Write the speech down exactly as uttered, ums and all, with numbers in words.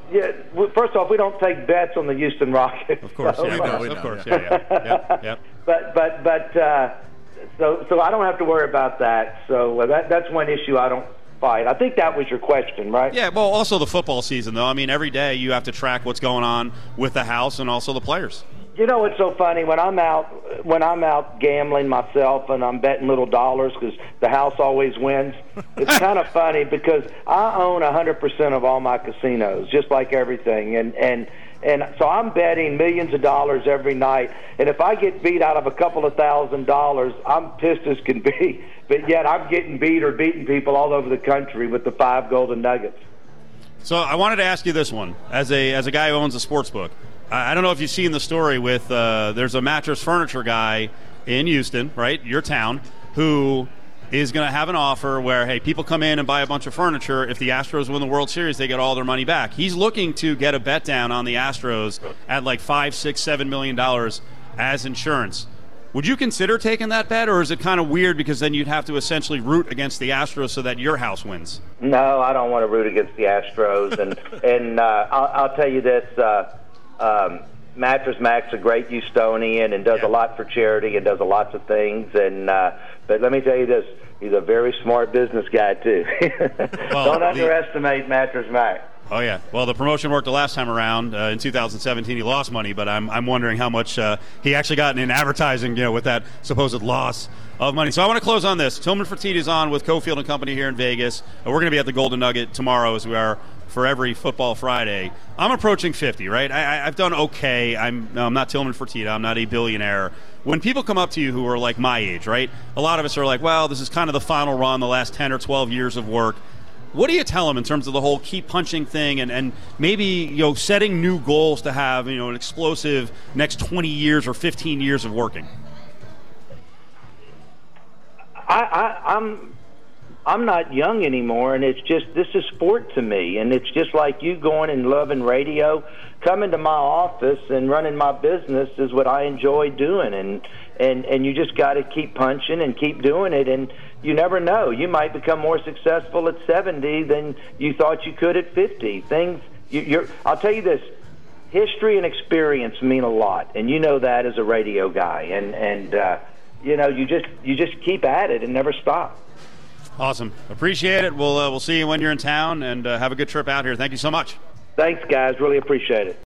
yeah. w- First off, we don't take bets on the Houston Rockets. Of course, so, yeah, we know, of we course, know, of course, yeah. yeah, yeah, yeah, yeah. But but but uh, so so I don't have to worry about that. So uh, that that's one issue I don't fight. I think that was your question, right? Yeah, well, also the football season, though. I mean, every day you have to track what's going on with the house and also the players. You know what's so funny? When I'm out, when I'm out gambling myself and I'm betting little dollars because the house always wins, it's kind of funny because I own one hundred percent of all my casinos, just like everything, and and and so I'm betting millions of dollars every night. And if I get beat out of a couple of thousand dollars, I'm pissed as can be. But yet I'm getting beat or beating people all over the country with the five golden nuggets. So I wanted to ask you this one, as a as a guy who owns a sports book. I don't know if you've seen the story with uh, there's a mattress furniture guy in Houston, right, your town, who is going to have an offer where, hey, people come in and buy a bunch of furniture. If the Astros win the World Series, they get all their money back. He's looking to get a bet down on the Astros at like five, six, seven million dollars as insurance. Would you consider taking that bet, or is it kind of weird because then you'd have to essentially root against the Astros so that your house wins? No, I don't want to root against the Astros, and and uh, I'll, I'll tell you this. Uh, Um, Mattress Mac's a great Houstonian and does Yeah. a lot for charity and does a lots of things. And uh, but let me tell you this: he's a very smart business guy too. Well, Don't the- underestimate Mattress Mac. Oh, yeah. Well, the promotion worked the last time around. Uh, in two thousand seventeen, he lost money, but I'm I'm wondering how much uh, he actually got in advertising, you know, with that supposed loss of money. So I want to close on this. Tillman Fertitta is on with Cofield and Company here in Vegas. Uh, we're going to be at the Golden Nugget tomorrow, as we are for every Football Friday. I'm approaching fifty, right? I, I, I've done okay. I'm, no, I'm not Tillman Fertitta. I'm not a billionaire. When people come up to you who are like my age, right, a lot of us are like, well, this is kind of the final run, the last ten or twelve years of work. What do you tell them in terms of the whole keep punching thing and, and maybe, you know, setting new goals to have, you know, an explosive next twenty years or fifteen years of working? I, I, I'm I'm not young anymore, and it's just this is sport to me, and it's just like you going and loving radio. Coming to my office and running my business is what I enjoy doing, and and and you just got to keep punching and keep doing it, and you never know. You might become more successful at seventy than you thought you could at fifty. Things you, you're. I'll tell you this: history and experience mean a lot, and you know that as a radio guy, and and uh, you know you just you just keep at it and never stop. Awesome. Appreciate it. We'll uh, we'll see you when you're in town, and uh, have a good trip out here. Thank you so much. Thanks, guys. Really appreciate it.